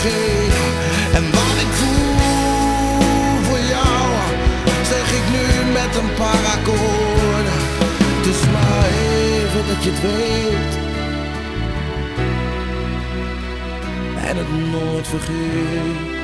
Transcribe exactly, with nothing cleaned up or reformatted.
vergeet. En wat ik voel voor jou, zeg ik nu met een paar akkoorden. Het is maar even dat je het weet en het nooit vergeet.